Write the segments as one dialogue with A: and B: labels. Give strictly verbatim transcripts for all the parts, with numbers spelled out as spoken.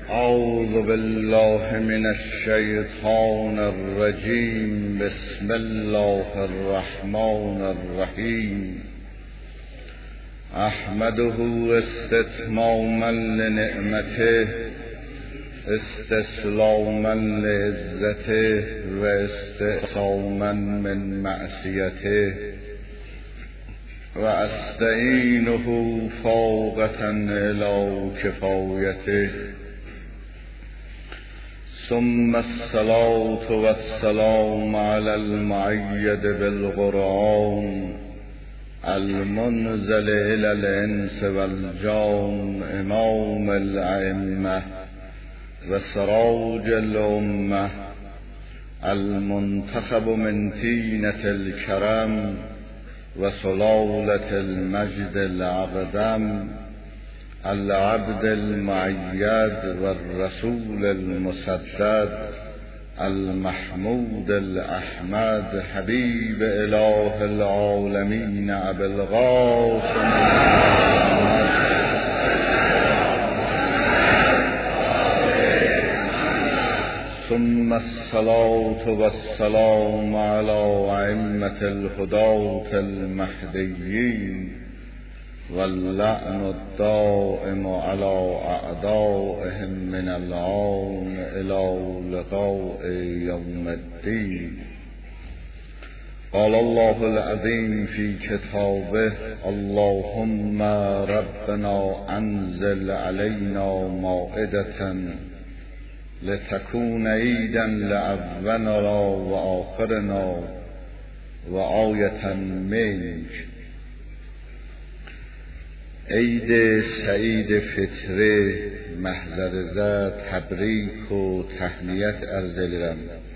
A: أعوذ بالله من الشيطان الرجيم. بسم الله الرحمن الرحيم. أحمده استتماما لنعمته استسلاما لعزته واستعصاما من معصيته، وأستعينه فوقة إلى كفايته. ثم الصلاة والسلام على المؤيد بالقرآن المنزل إلى الإنس والجان، إمام الأئمة وسراج الأمة، المنتخب من طينة الكرم وسلالة المجد الأقدم، العبد المؤيد والرسول المسدد، المحمود الأحمد، حبيب إله العالمين أبي القاسم محمد. ثم الصلاة والسلام على أئمة الهداة المهديين، واللعن الدائم على أعدائهم من الآن إلى لقاء يوم الدين. قال الله العظيم في كتابه: اللهم ربنا أنزل علينا مائدة لتكون عيدا لأولنا وآخرنا وآية منك. عید سعید فطره محضر زد تبریک و تهنیت عرض الیرم.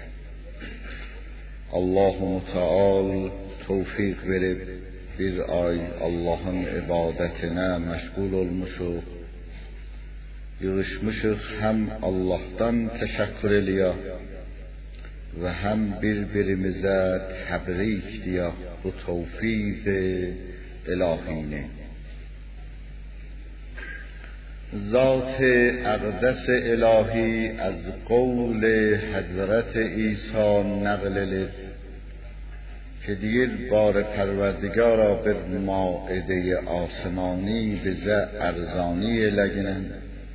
A: الله متعال توفیق verib bir ay Allah'ın ibadetine meşgul olmuşuq. Yığışmışıq hem Allah'tan teşekkür eliyor ve hem birbirimize tebrik diyor bu tevfik ilahine. ذات اقدس الهی از قول حضرت عیسی نقل لد که دیر بار پروردگارا به مائده آسمانی bize ارزانی لگنن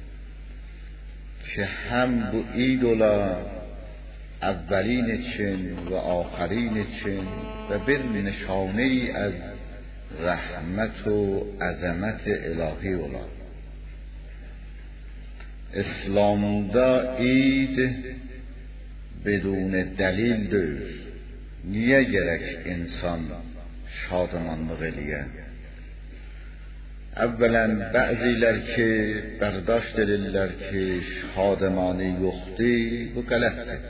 A: که هم bu اید ola اولین için و آخرین için و bir نشانه ای از رحمت و عظمت الهی ola. İslam'da id بدون delildir. Niye gerek insan şadmanlık eliye? Evvelen bazılar ki berdاشت edirlər ki şadmani yoxdur, bu qələtdir.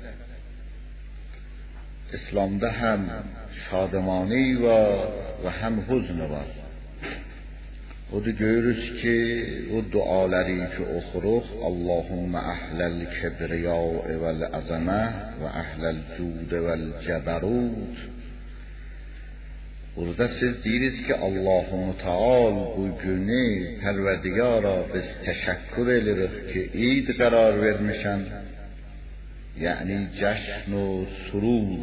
A: İslam'da hem şadmani var ve hem huzn var. O da görürüz ki o duaları ki oxuruq: Allahümme ahlel kibriya vel azamə və ahlel cud vel cəbərut. Orada siz deyirsiniz ki Allahü Teala bu günü Pərverdigara biz təşəkkür edirik ki eid qərar vermişən, yəni cəşn و surur.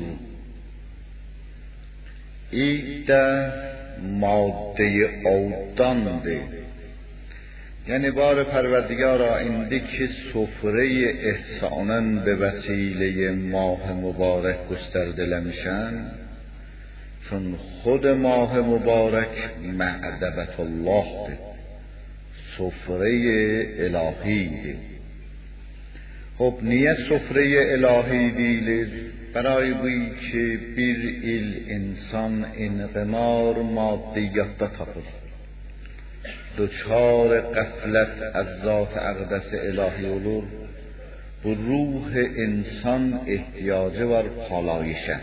A: ایده ماده آدانده، یعنی بار پروردگارا اندی که سفره احسانن به وسیله ماه مبارک گستردلمشن، چون خود ماه مبارک معدبت الله ده، سفره الهی ده. خب نیه سفره الهی دیلر؟ برای بویی که bir il insan inqimar maddiyatda tapır, دچار غفلت از ذات اقدس الهی olur. Bu ruh insan ihtiyacı var palayişe.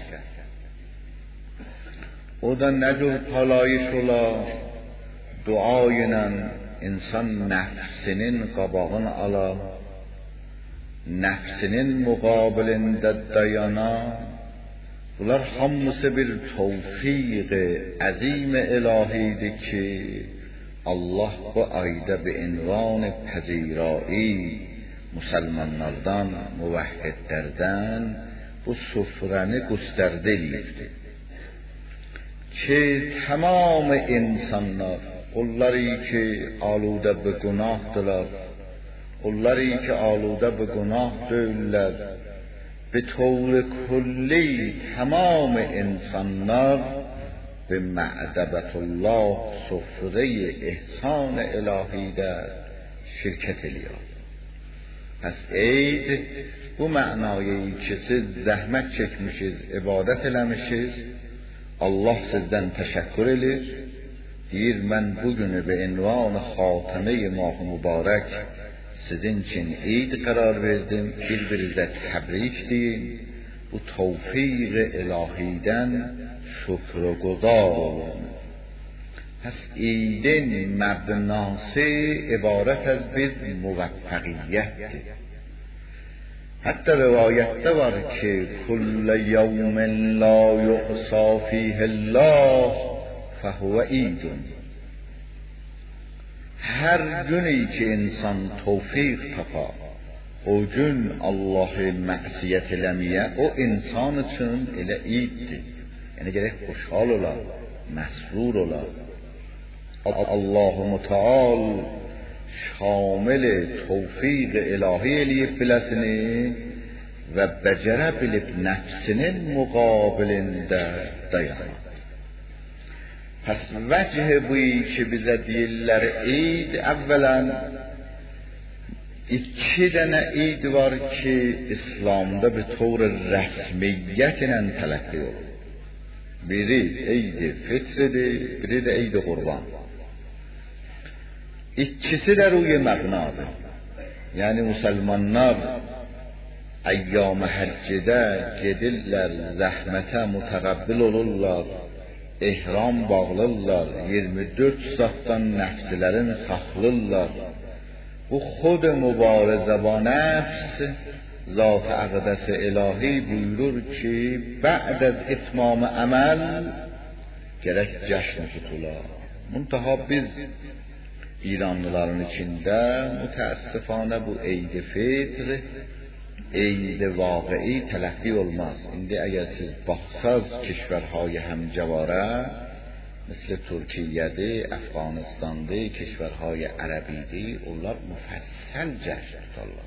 A: O da ne cür palayiş ola? Dua ile insan nefsinin qabağını ala, nefsinin muqabilində dayana. Bunlar hamısı bir tevfik azim ilahidir ki Allah bu ayda به عنوان پذیرایی Müsəlmanlardan muvahhidlərdən bu süfrəni göstərdi eləyibdi ki, tamam insanlar, onları ki aludə be günahdılar, onları ki aludə be günah deyirlər, به طور کلی تمام انسانlar به معدبت الله سفره احسان الهی در شرکت eləyir. پس عید bu mənayı ki siz zəhmət çəkmişiz, ibadət eləmişiz, Allah sizdən təşəkkür edir. Deyir, mən bugünü be ünvan xatimə mah mübarək sizin için eid karar verdim, birbirinize tebrik deyin, bu tevfik ilahiden şükrguzar olun. Pes eidin mebnası ibaret az bir muvaffaqiyettir. Hatta rivayette var ki kulle yevmin la yuqsa fihi Allah fehuve eidun. Her günü ki insan tevfik tapar, o gün Allah'ı mə'siyyət eləməyə, o insan için elə eiddir. Yəni gerek xoşhal olar, məsrur olar. Allah-u Müteal şamil tevfik ilahi eləyib biləsini və bəcərə bilib nəfsinin müqabilində dayanır. Pes vecih buyi ki bize deyirlər eid, evvelen iki tane eid var ki İslam'da bir طور resmiyet ile telakki olur. Biri eid-i fitridir, biri de eid-i kurban. İkisi de ruy mebnadır. Yani Müslümanlar eyyam-ı haccide gedirlər, zəhmətə mütəqabbil olurlar. İhram bağlırlar, yirmi dörd saatdan nəfslərin saxlırlar. Bu xud mübarizə və nəfs zat-ı əqdəs-i ilahi buyurur ki, bə'd az itmam əməl gərək cəşn tutular. Muntaha biz İranlıların içində mütəəssifanə bu eid-i fitr, eid واقعی تلقی olmaz. İndi eğer siz baxsaz کشورهای همجواره مثل ترکیه'di, Afganistan'dı, کشورهای عربی'di, onlar müfəssəl cəşn tutarlar.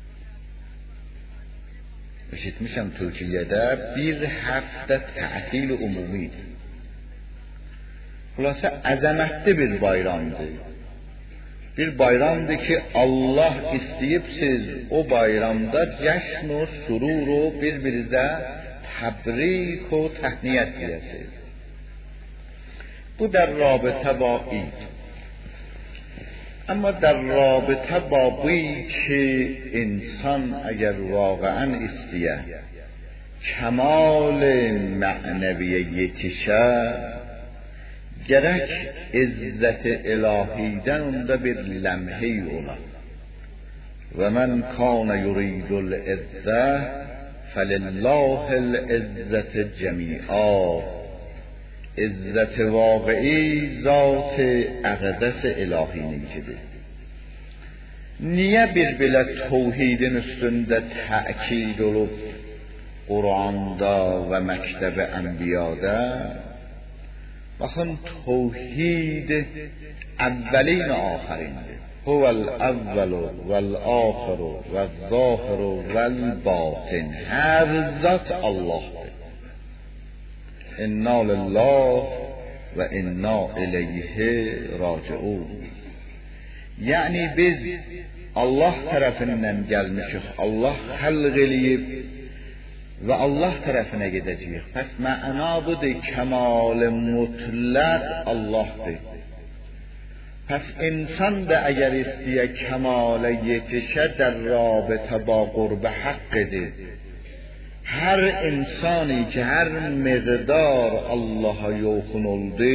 A: Eşitmişəm Türkiye'de bir hafta tətil umumidir. Xülasə əzəmətli bir bayramdır. Bir bayramdır ki Allah isteyip siz o bayramda cəşn و sürur و birbirinize tebrik و təhniyət edəsiniz. Bu در رابطه با اید. اما در رابطه با بی که انسان اگر واقعا استیه کمال معنویتشه gerek izzet-i ilahiden onda bir lemhe ola. Ve men kâne yuridul izze felillâhil izzete cemî'a. İzzet-i vâgî zat-ı əqdes-i ilahinikidir. Niye bir bile tevhidin üstünde ta'kid olup Kur'an'da ve mekteb-i enbiyada? Bakın tevhid evvelin ahirindir. Huvel evvelu vel ahiru vel zahiru vel batin. Her zat Allah'tır. İnna lillah ve inna ileyhi raciun. Yani biz Allah tarafından gelmişiz. Allah halq eləyib ve Allah tarafına gideceğiz. Pes ma'na budur, kemal mutlak Allah'tır. Pes insan da eğer isteye kemale yetişe der rabıta ba qurb haqqıdır. Her insani ki her miqdar Allah'a yoxun oldu,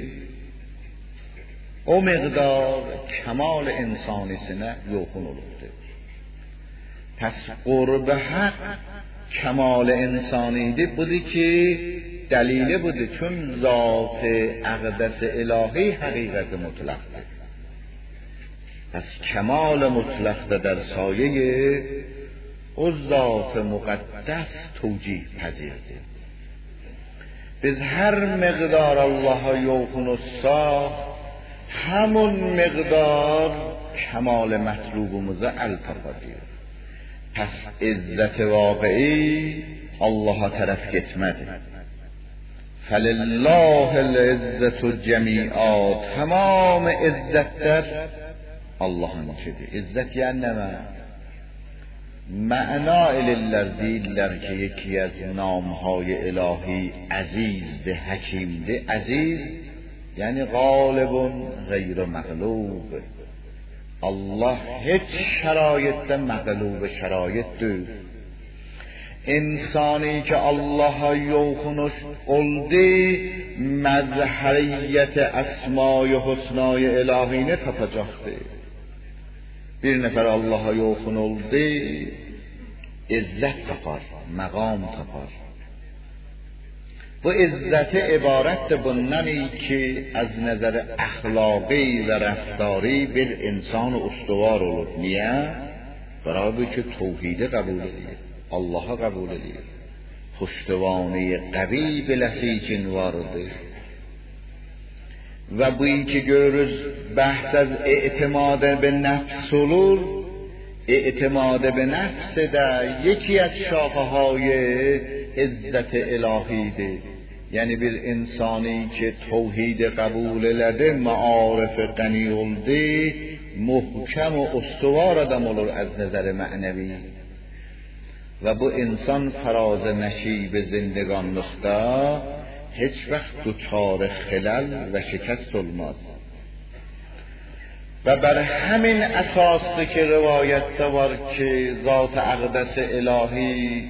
A: o miqdar kemal insanisine yoxun olubdu. Pes qurb haqq kemal insanidir. Budur ki delili budur. Çün zat-ı əqdes-i ilahi həqiqət-i mutlaqdır. پس کمال مطلق در سایه او ذات مقدس توجیه پذیرده. biz هر مقدار الله یوخن و ساخت همون مقدار کمال مطلوب و مزعل تفاضیه. پس عزت واقعی الله طرف گتمده. فلله العزت جمیعا، تمام عزت در الله نکده. عزت یعنی نمه معنا الالر دیلر که یکی از نامهای الهی عزیز ده، حکیم ده. عزیز یعنی غالب غیر مغلوب. الله هیچ شرایط ده مغلوب شرایط ده. انسانی که الله یوخنش oldu مظهریت اسمای حسنای الهینه tapacaqdı. Bir nefer Allah'a yoxun oldu, izzet tapar, maqam tapar. Bu izzeti ibarətdir bundani ki, az nəzər əxlaqi və rəftari bir insan ustuvar olur. Niyə? Bərabər ki, tevhidi qəbul edir, Allah'a qəbul edir. Puştivani qəvi biləsi için vardır. و بویی که görürüz بحث از اعتماد به نفس olur. اعتماد به نفس ده یکی از شاخه های عزت الهیده. یعنی bir insani که توحید قبول لده معارف غنی oldu محکم و استوار adam olur از نظر معنوی. و bu insan فراز نشیب زندگانlıkta هیچ وقت دچار خلل و شکست olmaz. و بر همین اساس که روایت var که ذات اقدس الهی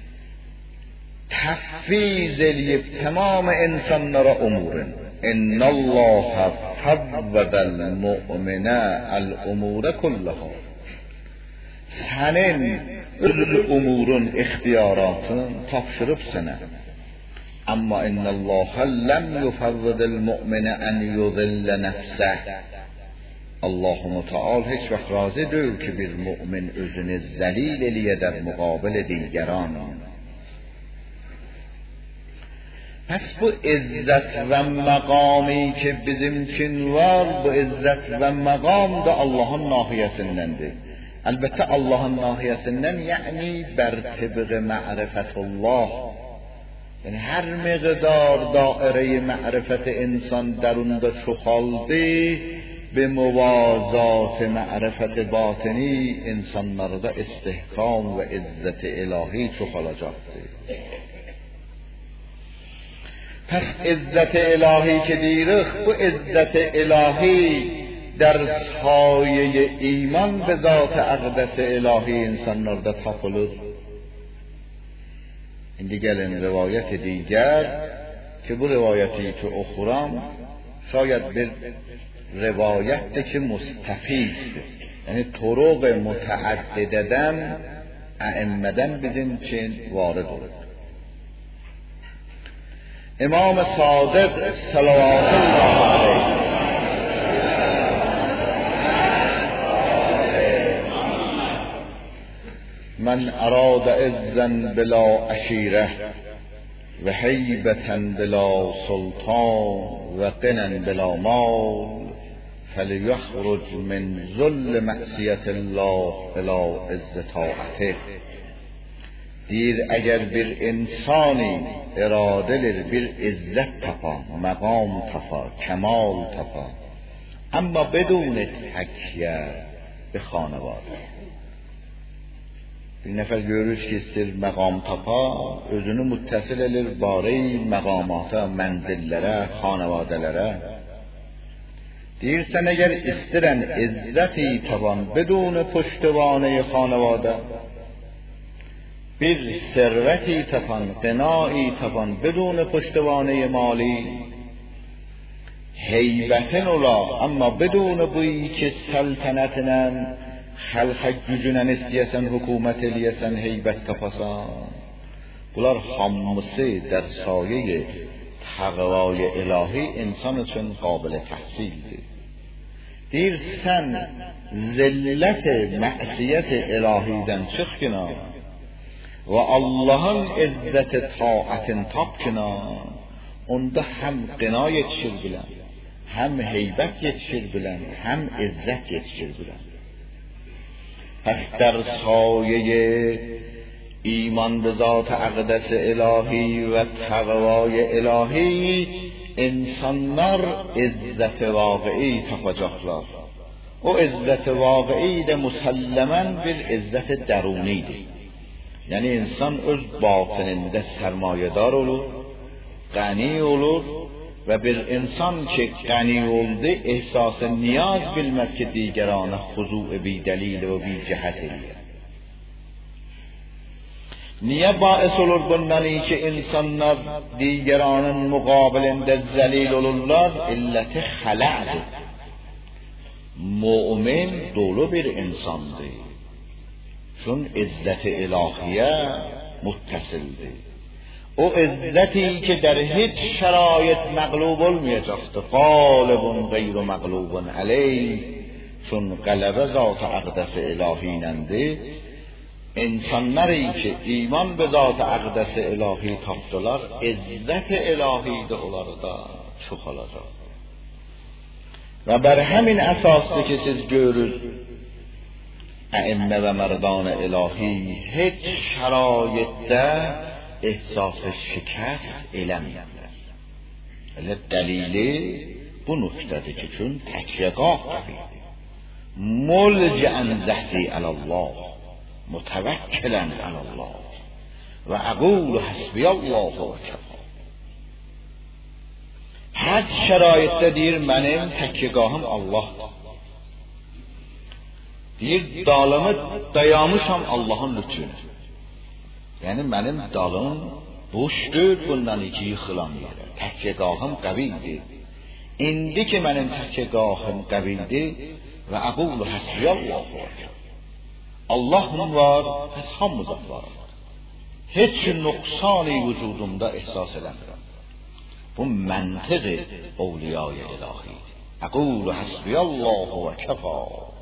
A: تفویض eləyib تمام انسانlara امور. ان الله فوض المؤمن الامور كلها. senin umurun اختیاراتın tapşırıb sənə. اما ان الله لم يفوض المؤمن ان يذل نفسه. الله متعال هیچ وقت راضی değil که bir mümin özünü zelil eliye در مقابل دیگران. پس bu عزت و مقامی که bizim için var, bu عزت و مقام da Allah'ın nahiyesindəndir. Elbette Allah'ın nahiyesinden yani bər təbq ma'rifatullah. یعنی هر مقدار دائره معرفت انسان دروندا çoxaldı به موازات معرفت باطنی insanlarda استحکام و عزت الهی çoxalacaqdır. پس عزت الهی که دیرخ bu عزت الهی در سایه ایمان به ذات اقدس الهی insanlarda tapılır. İndi gəlin rivayət digər ki, bu rivayəti ki oxuram şayad bir rivayətdir ki mustafizdir. Yəni turuq mütəəddidədən, əimmədən bizim üçün varid olur. İmam Sadiq sallallahu aleyhi من اراد عزا بلا عشیره و هیبتا بلا سلطان و غنى بلا مال فلیخرج من ذل معصیت الله الى عز طاعته. دیر اگر bir insani iradeler bir izzet tapa, مقام tapa, kemal tapa ama بدون تکیه به خانواده. Bir nefer görürüz ki istir məqam tapa, özünü müttəsil elir bari məqamata, mənzillərə, xanavadələrə. Deyirsən, əgər istirən izzəti taban, بدون پشتوانه خانواده، bir serveti tapan, qinai tapan, بدون پشتوانه مالی، heybətin ola, amma بدون buyi ki səltənətinin xalq gücünə istəyəsən, hökumət eləyəsən, heybət tapasan. Bunlar hamısı در سایه تقوای الهی انسان üçün قابل تحصیلdir. deyir sən zillət mə'siyyət ilahidən çıx kina və Allahın izzət taatın tap kina, onda həm qina yetişir bilən, həm heybət yetişir bilən, həm izzət yetişir bilən. پس در سایه ایمان به ذات اقدس الهی و تقوای الهی insanlar izzət vaqi'i tapacaqlar. O izzət vaqi'i də musəlləmən bir izzət dərunidir. Yəni insan öz batınında sərmayədar olur, qəni olur və bir insan ki qəni oldu, ehsas niyaz bilməz ki digərana xuzu' bi dəlil və bi cəhət eləyir. Niye bais olur bundan ki insanlar diğeranın mukabilinde zelil olurlar? İlleti hala'dır. Mümin dolu bir insandı. Şun izzeti ilahiye muttasildi. O izzeti ki der hiç şerait mağlub olmayacaktı. Galibun gayru mağlubun aleyh. Şun galebe zat-ı akdes ilahinendi. İnsanları ki iman به ذات اقدس الهی tapdılar, izzət ilahi də onlarda çoxalacaq. Və bər həmin əsasdır ki siz görür əimmə və mərdan ilahi heç şəraitdə ehsas şikəst eləməyənlər. Elə dəlili bu nöqtədir ki çün təkyəqaq qəvidir. Mulcəən zəhri alallah متوکلا علی الله و اقول حسبی الله و کفا. هر شرایطdə deyir mənim təkkəgahım Allahdır. Deyir dalımı dayamışam Allahın lütfüne. Yəni mənim dalım boşdur bundan iki yıxılan yerə. Təkkəgahım qəvildir. İndi ki mənim təkkəgahım qəvildir və اقول حسبی الله و کفا. Allah'ım var, pes hamımızın var. Hiç nuksani vücudumda ihsas edemiyorum. Bu məntiqi evliyaya ilahidir. Aqulu hasbiyallahu ve kefa.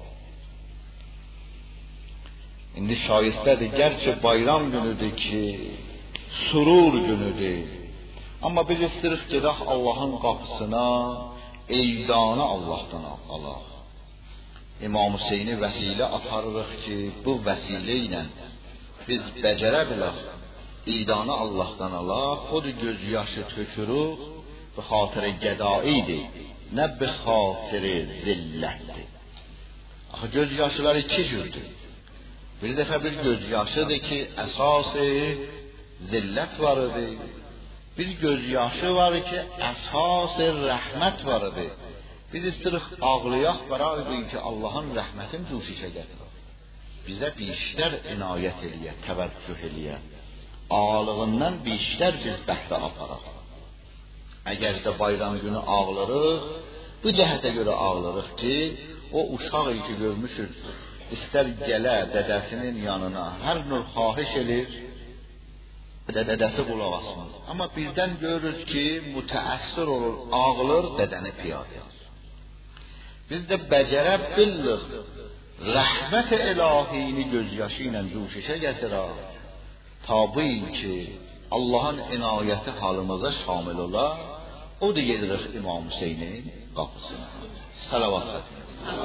A: İndi şayistədir, gerçi bayram günüdür ki, surur günüdür. Amma biz istirik gedək Allah'ın qapısına, eydanı Allah'tan alaq. İmam Hüseyni vəsilə aparırıq ki, bu vəsilə ilə biz becərə bilək, idanı Allah'tan alaq, xud göz yaşı tökürük, bu xatirə qədaidir, nə bu xatirə zillətdir. Axı göz yaşılar iki cürdür. Bir dəfə bir göz yaşıdır ki, əsası zillət varıdır. Bir göz yaşı var ki, əsası rəhmət varıdır. Biz istirik ağlayaq bəraydır ki Allah'ın rəhmətin cuşişə gətirir. Bizə bişlər inayət eləyə, təvəccüh eləyə. Ağlığından bişlər biz bəhrə aparaq. Əgər də bayram günü ağlarıq, bu cəhətə görə ağlarıq ki, o uşaq ki görmüşük, istər gələ dədəsinin yanına, hər növ xahiş edir, dədəsi qulaq asmaz. Amma birdən görürüz ki, mütəəssir olur, ağlar, dədəni piyadə. Biz də becərə billik, rəhmət ilahini gözyaşı ilə cuşişə gətirək, tabi ki Allah'ın inayəti halımıza şamil ola, o da gedirik İmam Hüseynin qapısına. Salavat xətmi.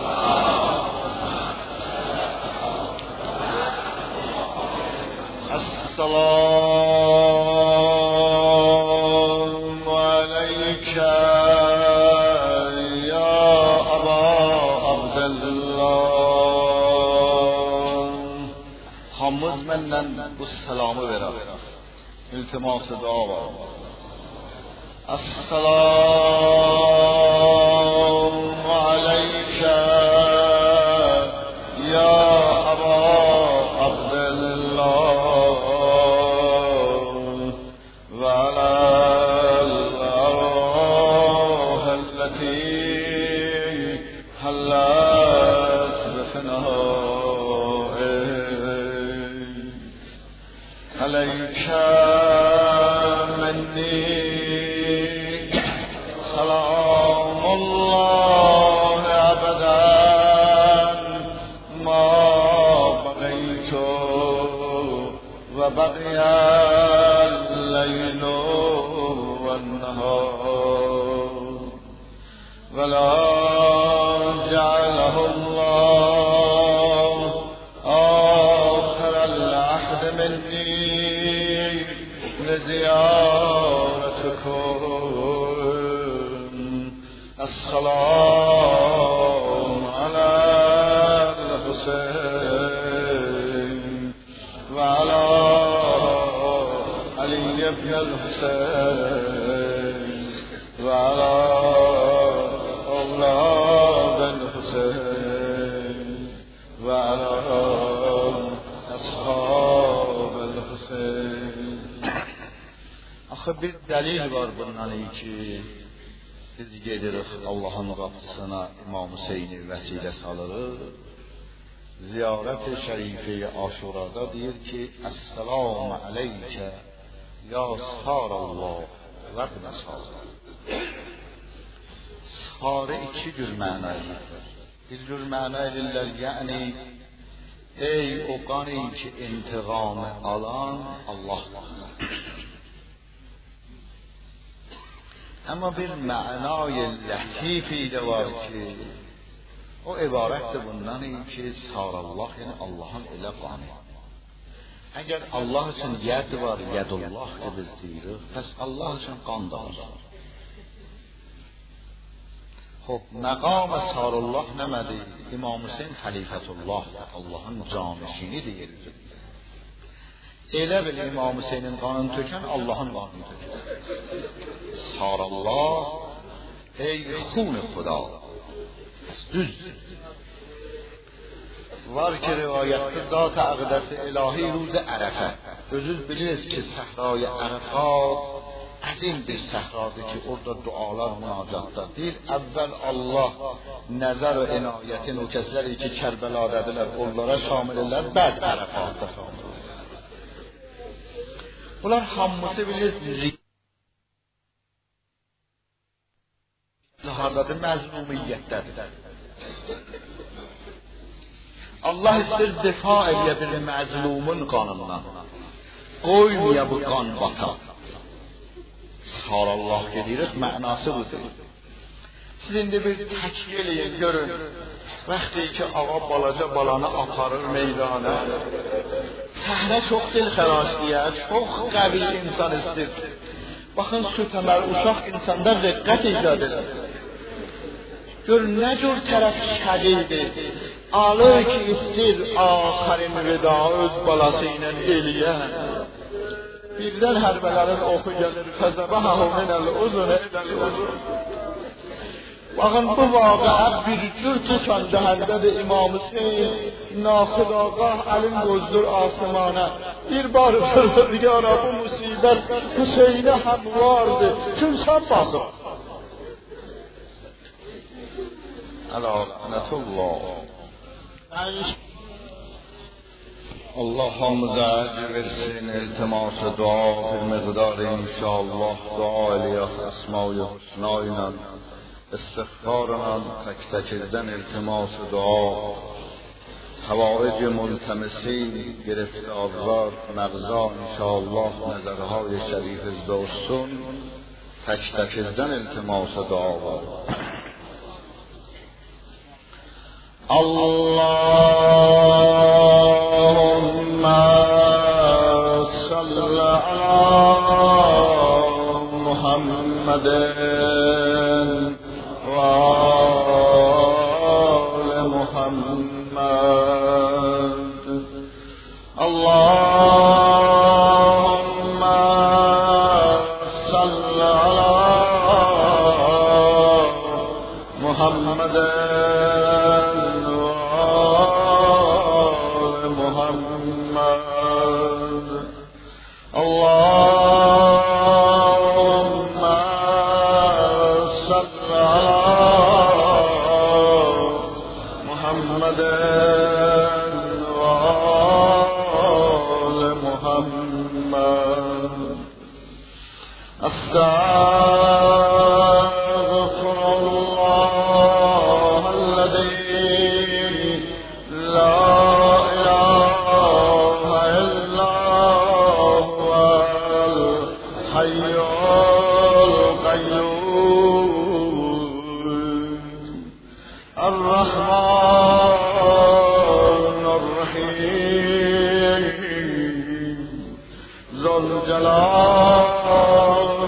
A: Esselamu aleykə hamımız məndən bu səlamı verək. İltiması dua var. Esselamu aleykə ya Aba Abdillah və aləl-ərvahəl-ləti həllət bifinaha عليك مني سلام الله أبدا وبقي الليل والنهار ولا جعله الله آخر العهد مني لزيارتكم. السلام على الحسين وعلى علي بن الحسين وعلى أولاد الحسين وعلى أصحاب الحسين. آخه bir دلیل var bundan ki biz gedirik Allah'ın qapısına İmam Hüseyin'i vəsilə salırıq. Ziyarət-i şərife-i Aşurada deyir ki: "Əssalamu aleykə ya Sərallah və ibn Sərallah." Sarı iki cür məna edirlər. Bir cür məna edirlər, yəni ey o qani ki intiqamı alan Allah. Amma bir mənay ləhtifi də var ki, o ibarətdir bundan ki Sərallah, yəni Allahın elə qanı. Əgər Allah üçün yəd var, yədullah ki biz deyirik, pəs Allah üçün qan da var. Xub, məqam Sərallah nəmədir? İmam Hüseyin xəlifətullahdır, Allahın canişini deyilir. Elə bil İmam Hüseynin qanını tökən Allahın qanını tökən. Sərallah ey xun xuda. Düzdür. Var ki rivayətdə zat-ı əqdəsi ilahi ruز ərəfə. Özünüz bilirsiniz ki səhra-i ərəfat əzim bir səhradır ki orada dualar, münacatlar deyil. Əvvəl Allah nəzər və inayətin o kəsləri ki Kərbələdədirlər onlara şamil edirlər, bəd ərəfatda şamil edirlər. Bunlar hamısı bilirsiniz zahardadır, məzlumiyyətdədir. Allah istər difa eləyə bir məzlumun qanından. Qoymaya bu qan bata. Sərallah deyirik, mənası budur. Siz indi bir təkvir eləyin, görün. Vaxtı ki ağa balaca balanı aparır meydana. Səhrə çox dilxəraş deyər, çox qəvi insan istir. Baxın süt əməl uşaq insanda riqqət icad edir. Gör nə cür tərəf şədidir. Alır ki istir axərin vida öz balası ilə eləyən. Birdən hərbələrin oxu gəlir, fəzəbəhu minəl uzun eləl uzun. Baxın bu vaqiə bir cür tükan dəhəndədir İmam Hüseyin. Naxudagah əlin gözlür asımana. Bir bar fırfır yara bu musibət Hüseyin'e həm vardı. Kimsən baxır? Əl-Ələtullah. Allah hamıza əcr versin, iltiması dua bir miqdar inşallah dua eləyək əsma-i hüsna ilə, istiğfarla tək-təkizdən iltiması dua, havaic multemisin, giriftarlar, məğza inşallah nəzərهای şərifizdə olsun, tək-təkizdən iltiması dua var. Allahümme salli ala Muhammedin ve ale Muhammed. Allahümme salli ala Muhammedin أستغفر الله الذي لا إله
B: ذو الجلال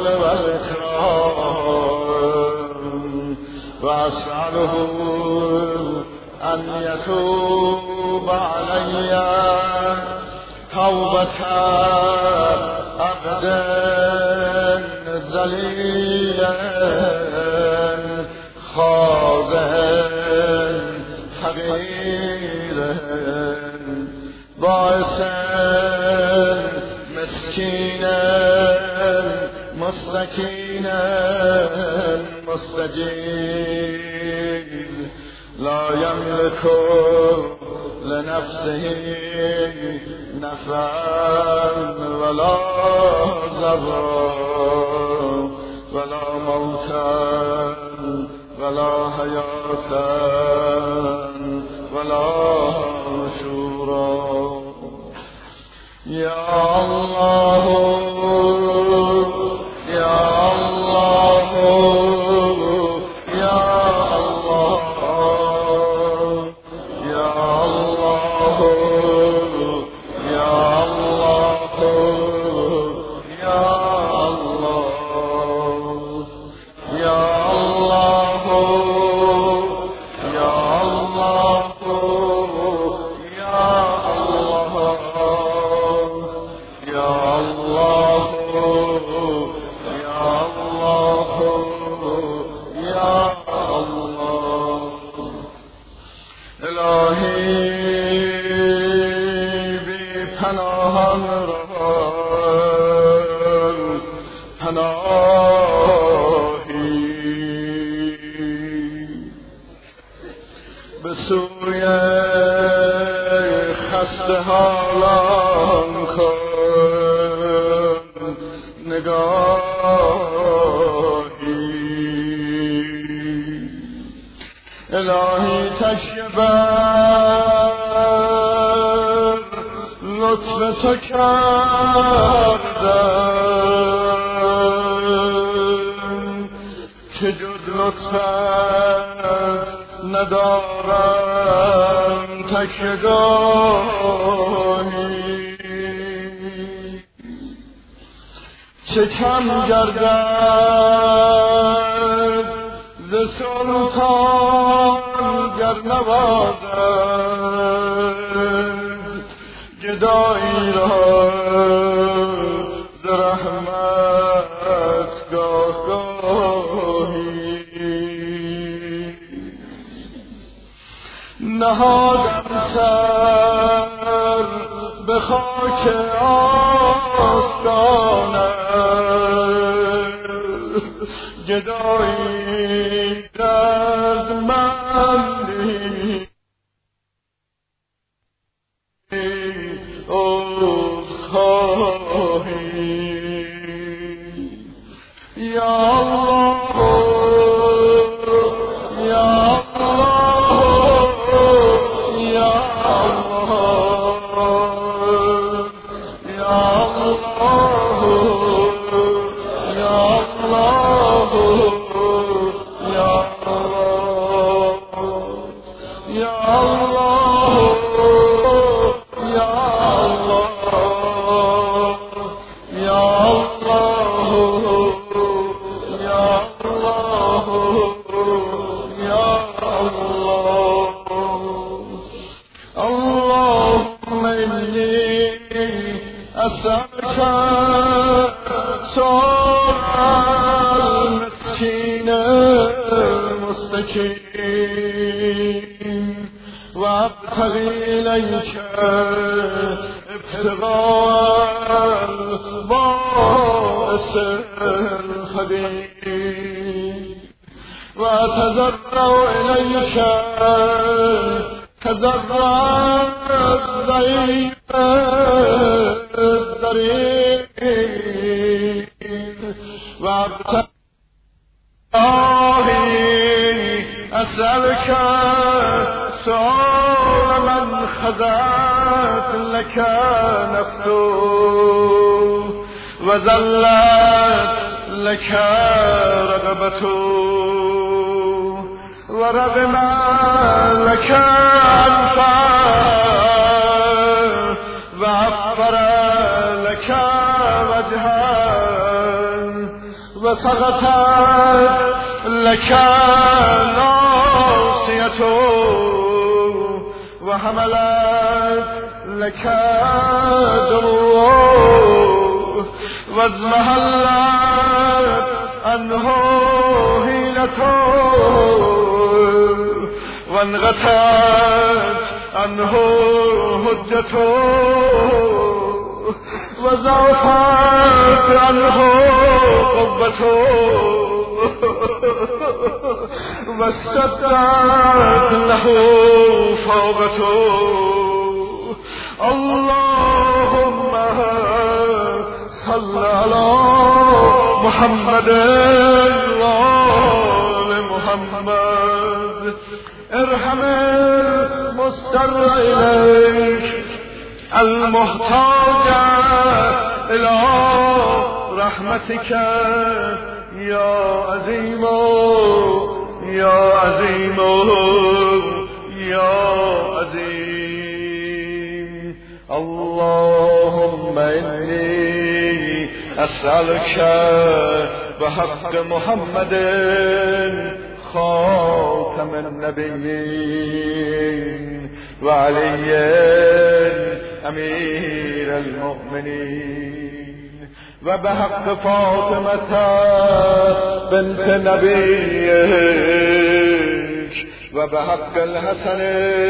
B: والإكرام وأسأله أن يتوب علي توبة عبد ذليل خاضع فقير باعث مسكين مستكين مستجيب لا يملك لنفسه نفعا ولا ضرا ولا موتا ولا حياة ولا نشورا يا الله يا الله يا الله يا الله يا الله يا الله يا الله يا الله يا الله يا الله يا الله يا الله الهی بی پناهم را پناهی به سوی خسته حالان کن نگاهی الهی تکیه بر لطف تو کردم که جز لطفت ندارم تکیه‌گاهی چه کم گردد ز سلطان گر نوازد گدایی را ز رحمت گاه گاهی نهادم سر به خاک آستانت گدایی دردمندی عذرخواهی یا الله یا أسألك سؤال المسكين المستكين وابتغي إليك ابتغاء البائس الخبير وأتضرع إليك تضرع الضعيف الضرير وابتغي أسألك سؤال من خضعت لك نفسه وذلت لك رغبته ورغم لك أنفه وجها وسقطت لك ناصية وحملت لك دموع وازمهلت عنه هيلته وانغتت عنه حجته وزعفت عنه قبته واستدت له فوقته. اللهم صل على محمد وآل محمد. ارحم المضطر إليك المحتاج إلى رحمتك يا عظيم يا عظيم يا عظيم. اللهم إني أسألك بحق محمد خاتم النبيين وعلي أمير المؤمنين وبحق فاطمة بنت نبيك وبحق الحسن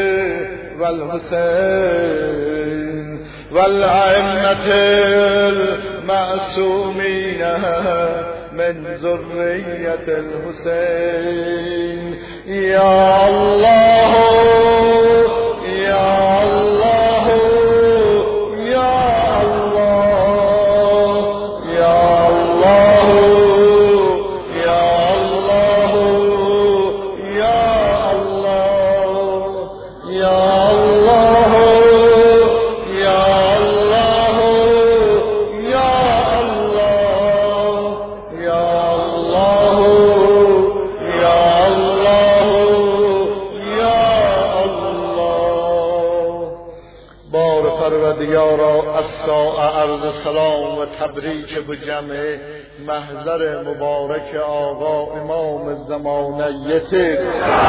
B: والحسين والأئمة المعصومين من ذرية الحسين. يا الله يا الله يا الله يا الله يا الله يا الله يا الله يا الله يا الله يا الله يا الله يا الله. بار پروردگارا از ساعه عرض سلام و تبریک به جمع محضر مبارک آقا امام زمانیت.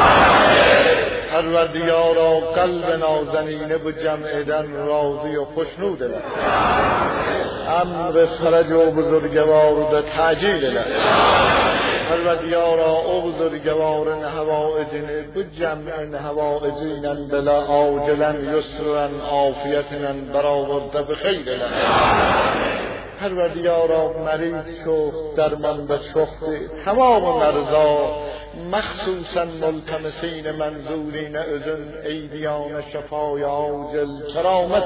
B: پروردگارا قلب نازنینه به جمع دن راضی و خوشنود لد. امر فرج و بزرگوار ده تعجیل لد. پروردگارا او بزرگوار نهوائجن بجمع نهوائجینن بلا عاجلن یسرن عافیتنن برآورده بخیر لد. پروردگارا مریض شو درمان به شخص تمام مرضا مخصوصا ملتمسین منظورین اذن ایدیان شفای عاجل کرامت.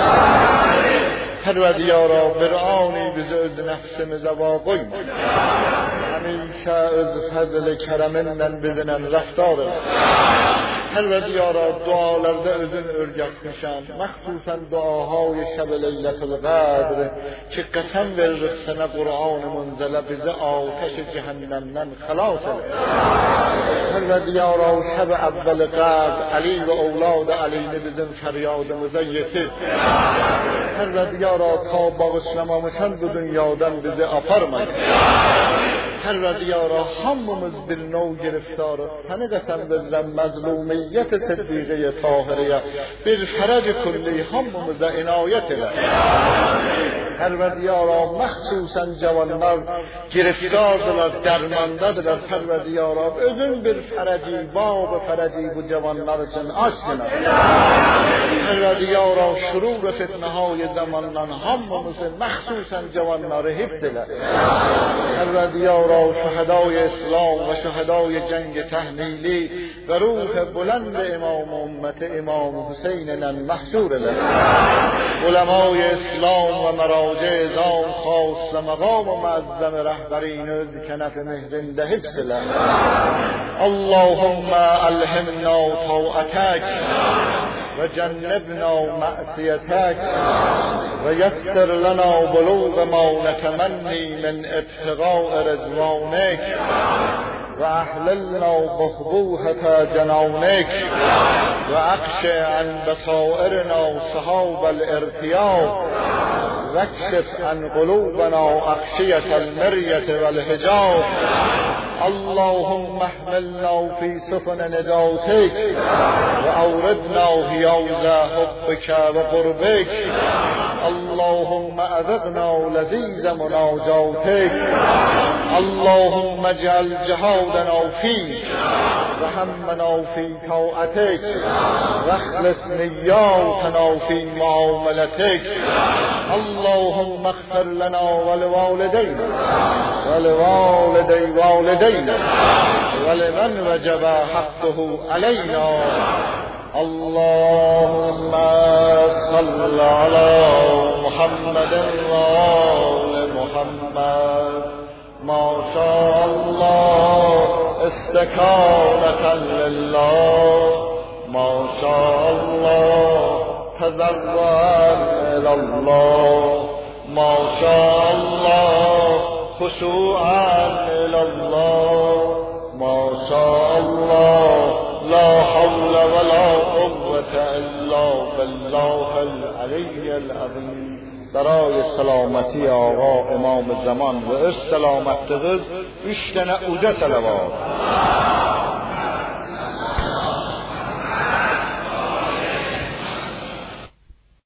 B: پروردگارا برعانی بزرد نفس مزوا قیم همیشه از فضل کرمنن بدنن رفتار. پروردگارا دعاlarda özün örgütmüşəm məxsusən duaهای şəb leylətul qədr ki qəsəm verir sənə Qur'an-ı munzələ bizi ateş cəhənnəmdən xilas elə. Pərvərdigara şəb əvvəl qədr Ali və evlad Alini bizim fəryadımıza yetir. Pərvərdigara ta bağışlamamışan bu dünyadan bizi aparmayın. Pərvərdigara hamımız bir nov giriftarıq. Səni qəsəm verirəm məzlumiyyət Siddiqe Tahiriyə bir fərəc kulli hamımıza inayət elə. Pərvərdigara məxsusən cavanlar giriftardırlar, dərmandadırlar. Pərvərdigara özün bir fərəci, bab fərəci bu cavanlar üçün aşkına. Pərvərdigara şurur fitnəhay zamandan hamımızı məxsusən cavanları hifz elə. Pərvərdigara şəhədای İslam və şəhədای cəng təhmili və ruh بلند امام امت امام حسین'ن محشور له. علمای اسلام و مراجع ازام خاص مقام و معظم رهبرین از کنف مهرنده حفظ له. اللهم الهمنا طاعتک و جنبنا معصیتک و یسر لنا بلوغ ما نتمنی من ابتغاء رضوانک و احللنا بخبوحة جنانك و اقش عن بصائرنا صحاب الارتياح واكشف عن قلوبنا أغشية المرية والحجاب. اللهم احملنا في سفن نجاتك وأوردنا حياض حبك وقربك. اللهم أذقنا لذيذ مناجاتك. اللهم اجعل جهادنا فيك وهمنا في طاعتك واخلص نياتنا في معاملتك. اللهم اغفر لنا ولوالدينا ولوالدي والدينا ولمن وجب حقه علينا. اللهم صل على محمد وآل محمد ما شاء الله استكانة لله، ما شاء الله تضرعا إلى الله، ما شاء الله خشوعا إلى الله، ما شاء الله لا حول ولا قوة إلا بالله العلی العظیم. برای سلامتی آقا امام زمان و استلامت قز بیشتر نعوده صلوات.